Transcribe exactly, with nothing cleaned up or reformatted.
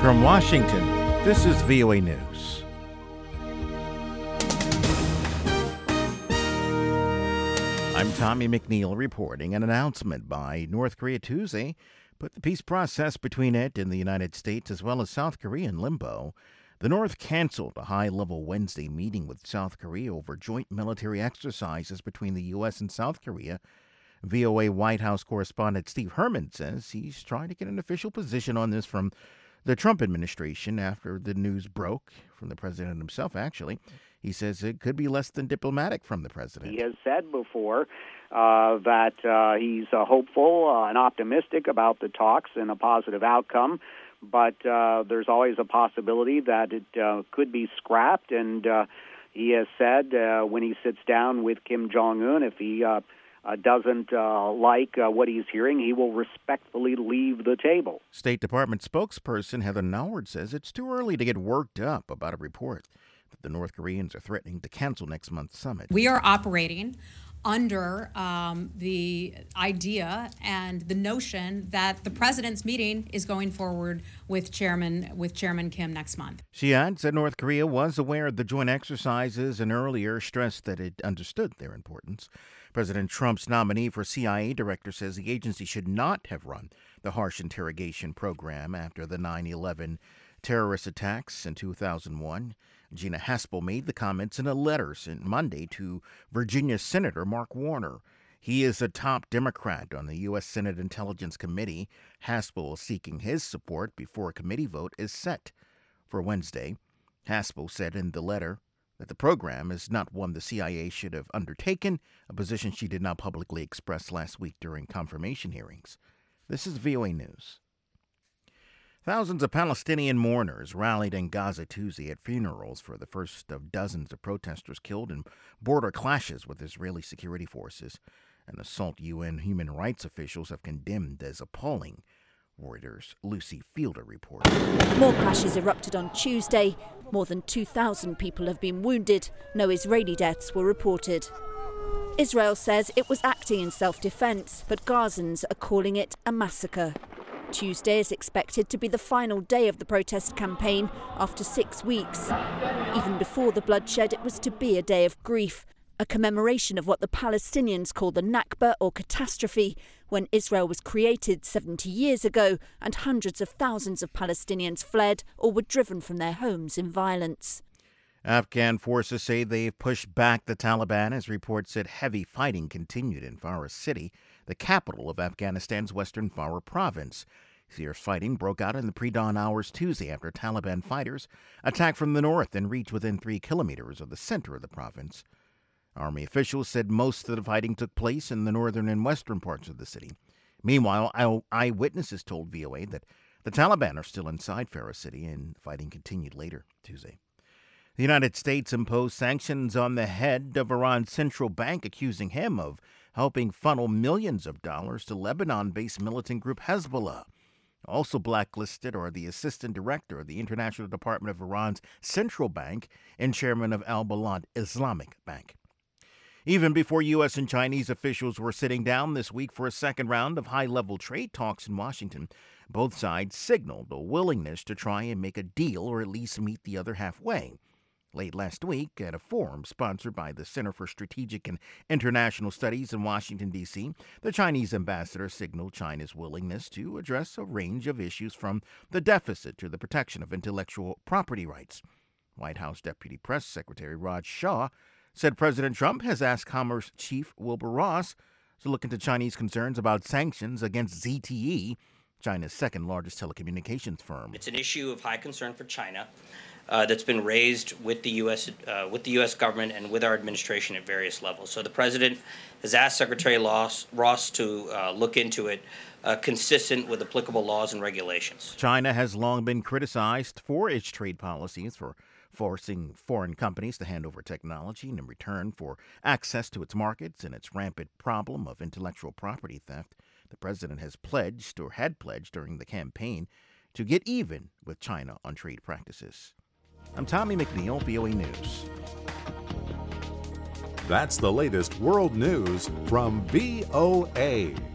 From Washington, this is V O A News. I'm Tommy McNeil reporting. An announcement by North Korea Tuesday put the peace process between it and the United States as well as South Korea in limbo. The North canceled a high-level Wednesday meeting with South Korea over joint military exercises between the U S and South Korea. V O A White House correspondent Steve Herman says he's trying to get an official position on this from the Trump administration after the news broke from the president himself, actually. He says it could be less than diplomatic from the president. He has said before uh, that uh, he's uh, hopeful uh, and optimistic about the talks and a positive outcome, but uh, there's always a possibility that it uh, could be scrapped, and uh, he has said uh, when he sits down with Kim Jong-un, if he uh, Uh, doesn't uh, like uh, what he's hearing, he will respectfully leave the table. State Department spokesperson Heather Nauert says it's too early to get worked up about a report that the North Koreans are threatening to cancel next month's summit. We are operating under um, the idea and the notion that the president's meeting is going forward with Chairman with Chairman Kim next month. She adds that North Korea was aware of the joint exercises and earlier stressed that it understood their importance. President Trump's nominee for C I A director says the agency should not have run the harsh interrogation program after the nine eleven terrorist attacks in two thousand one. Gina Haspel made the comments in a letter sent Monday to Virginia Senator Mark Warner. He is a top Democrat on the U S. Senate Intelligence Committee. Haspel is seeking his support before a committee vote is set for Wednesday. Haspel said in the letter that the program is not one the C I A should have undertaken, a position she did not publicly express last week during confirmation hearings. This is V O A News. Thousands of Palestinian mourners rallied in Gaza Tuesday at funerals for the first of dozens of protesters killed in border clashes with Israeli security forces. An assault U N human rights officials have condemned as appalling. Reuters' Lucy Fielder reports. More clashes erupted on Tuesday. More than two thousand people have been wounded. No Israeli deaths were reported. Israel says it was acting in self-defense, but Gazans are calling it a massacre. Tuesday is expected to be the final day of the protest campaign after six weeks. Even before the bloodshed, it was to be a day of grief, a commemoration of what the Palestinians call the Nakba, or catastrophe, when Israel was created seventy years ago and hundreds of thousands of Palestinians fled or were driven from their homes in violence. Afghan forces say they've pushed back the Taliban as reports said heavy fighting continued in Farah City, the capital of Afghanistan's western Farah province. Fierce fighting broke out in the pre-dawn hours Tuesday after Taliban fighters attacked from the north and reached within three kilometers of the center of the province. Army officials said most of the fighting took place in the northern and western parts of the city. Meanwhile, eyewitnesses told V O A that the Taliban are still inside Farah City and fighting continued later Tuesday. The United States imposed sanctions on the head of Iran's central bank, accusing him of helping funnel millions of dollars to Lebanon-based militant group Hezbollah. Also blacklisted are the assistant director of the International Department of Iran's central bank and chairman of Al-Balad Islamic Bank. Even before U S and Chinese officials were sitting down this week for a second round of high-level trade talks in Washington, both sides signaled a willingness to try and make a deal or at least meet the other halfway. Late last week, at a forum sponsored by the Center for Strategic and International Studies in Washington, D C, the Chinese ambassador signaled China's willingness to address a range of issues from the deficit to the protection of intellectual property rights. White House Deputy Press Secretary Raj Shah said President Trump has asked Commerce Chief Wilbur Ross to look into Chinese concerns about sanctions against Z T E, China's second-largest telecommunications firm. It's an issue of high concern for China uh, that's been raised with the U S uh, with the U S government and with our administration at various levels. So the president has asked Secretary Ross, Ross to uh, look into it, uh, consistent with applicable laws and regulations. China has long been criticized for its trade policies for forcing foreign companies to hand over technology in return for access to its markets and its rampant problem of intellectual property theft. The president has pledged or had pledged during the campaign to get even with China on trade practices. I'm Tommy McNeil, V O A News. That's the latest world news from V O A.